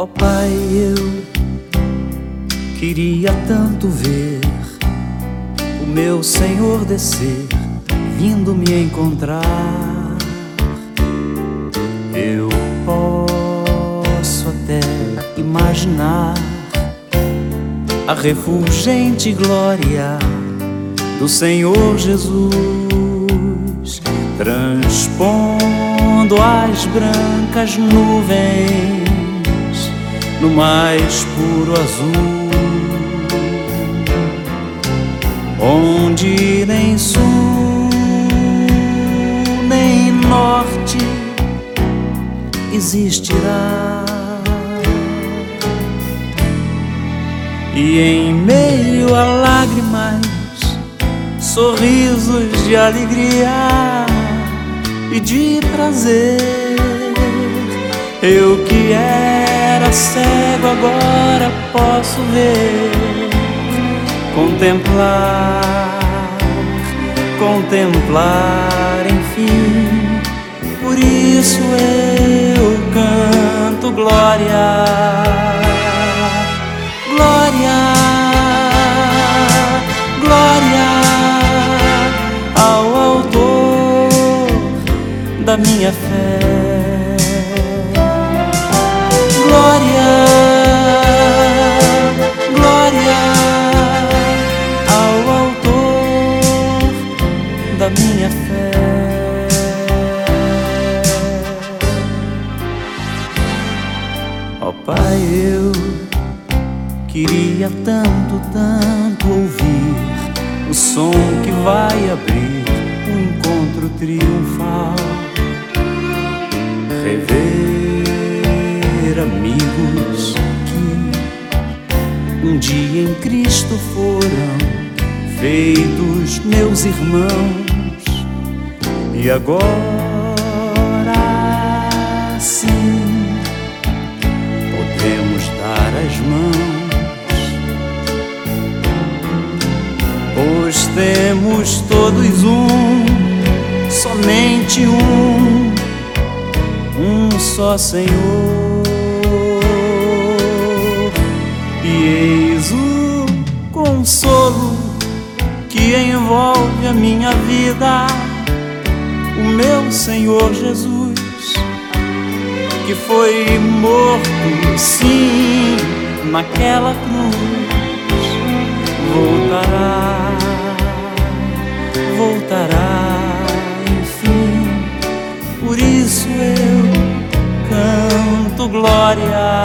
Ó Pai, eu queria tanto ver o meu Senhor descer, vindo me encontrar. Eu posso até imaginar a refulgente glória do Senhor Jesus, transpondo as brancas nuvens no mais puro azul, onde nem sul nem norte existirá. E em meio a lágrimas, sorrisos de alegria e de prazer, eu que era cego agora posso ver, contemplar, enfim. Por isso eu canto glória, glória, glória ao autor da minha fé. Glória, glória ao autor da minha fé. Ó Pai, eu queria tanto, tanto ouvir o som que vai abrir o encontro triunfal, rever amigos que um dia em Cristo foram feitos meus irmãos, e agora sim podemos dar as mãos, pois temos todos somente um só Senhor. E eis o consolo que envolve a minha vida, o meu Senhor Jesus, que foi morto, sim, naquela cruz, voltará, enfim. Por isso eu canto glória,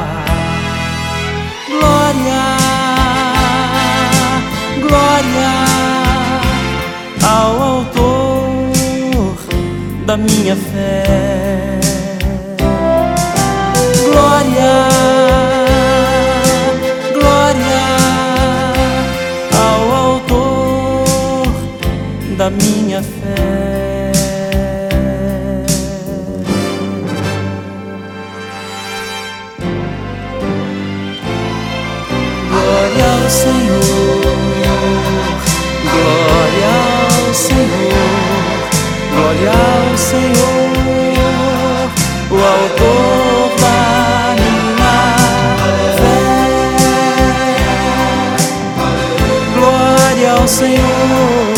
glória, glória ao autor da minha fé. Glória, glória ao autor da minha fé. Glória ao Senhor, glória ao Senhor, glória ao Senhor, o autor da minha fé. Glória ao Senhor,